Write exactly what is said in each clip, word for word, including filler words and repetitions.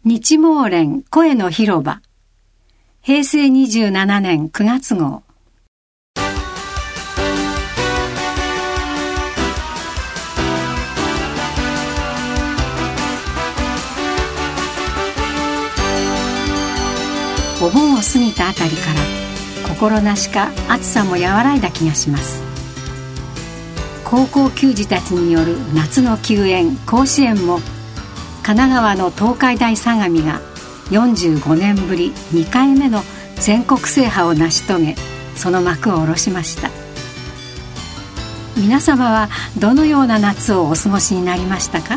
日毛連声の広場、へいせいにじゅうななねんくがつ号。お盆を過ぎたあたりから心なしか暑さも和らいだ気がします。高校球児たちによる夏の球宴甲子園も神奈川の東海大相模がよんじゅうごねんぶりにかいめの全国制覇を成し遂げ、その幕を下ろしました。皆様はどのような夏をお過ごしになりましたか？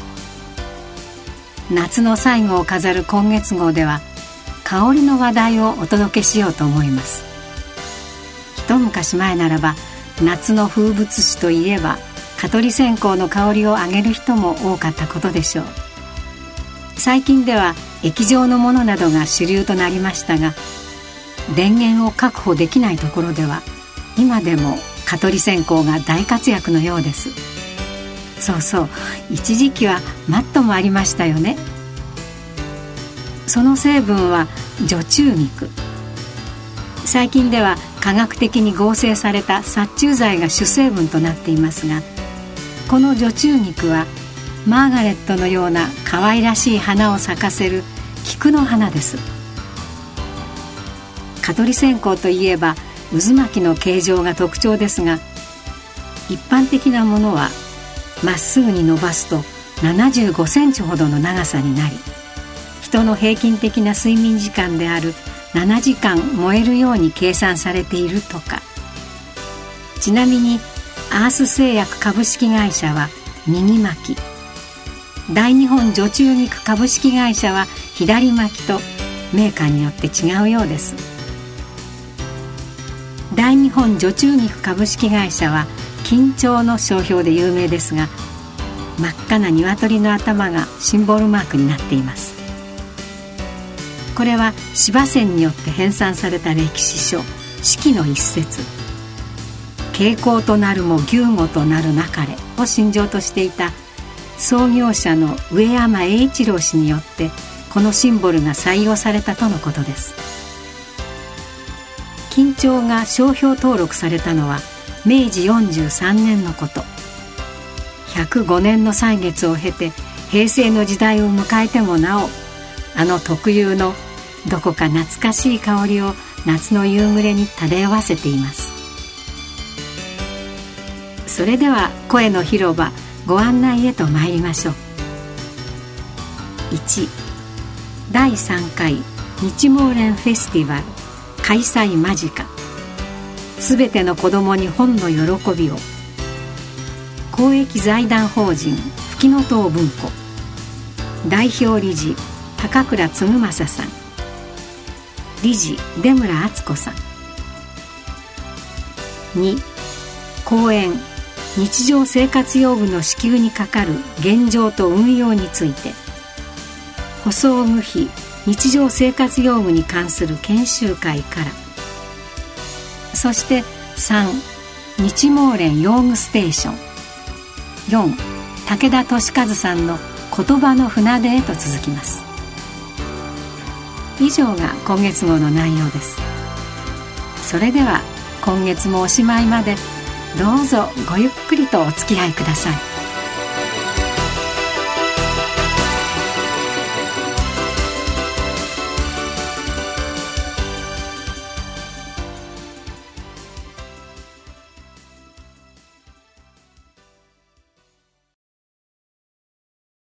夏の最後を飾る今月号では香りの話題をお届けしようと思います。一昔前ならば夏の風物詩といえば蚊取り線香の香りを上げる人も多かったことでしょう。最近では液状のものなどが主流となりましたが、電源を確保できないところでは今でも蚊取り線香が大活躍のようです。そうそう、一時期はマットもありましたよね。その成分は除虫肉。最近では科学的に合成された殺虫剤が主成分となっていますが、この除虫肉はマーガレットのような可愛らしい花を咲かせる菊の花です。蚊取り線香といえば渦巻きの形状が特徴ですが、一般的なものはまっすぐに伸ばすとななじゅうごセンチほどの長さになり、人の平均的な睡眠時間であるななじかん燃えるように計算されているとか。ちなみにアース製薬株式会社は右巻き、大日本除虫肉株式会社は左巻きとメーカーによって違うようです。大日本除虫肉株式会社は金蝶の商標で有名ですが、真っ赤な鶏の頭がシンボルマークになっています。これは司馬遷によって編纂された歴史書史記の一節、傾向となるも牛語となるなかれを信条としていた創業者の上山栄一郎氏によってこのシンボルが採用されたとのことです。金蝶が商標登録されたのはめいじよんじゅうさんねんのこと。ひゃくごねんの歳月を経て平成の時代を迎えてもなお、あの特有のどこか懐かしい香りを夏の夕暮れに漂わせています。それでは声の広場ご案内へと参りましょう。いち、だいさんかい日毛連フェスティバル開催間近、すべての子どもに本の喜びを。公益財団法人ふきのとう文庫、代表理事高倉嗣正さん、理事出村敦子さん。に、講演日常生活用具の支給にかかる現状と運用について、舗装具費日常生活用具に関する研修会から。そしてさん、日毛連用具ステーション。よん、武田俊和さんの言葉の船出へと続きます。以上が今月号の内容です。それでは今月もおしまいまでどうぞごゆっくりとお付き合いください。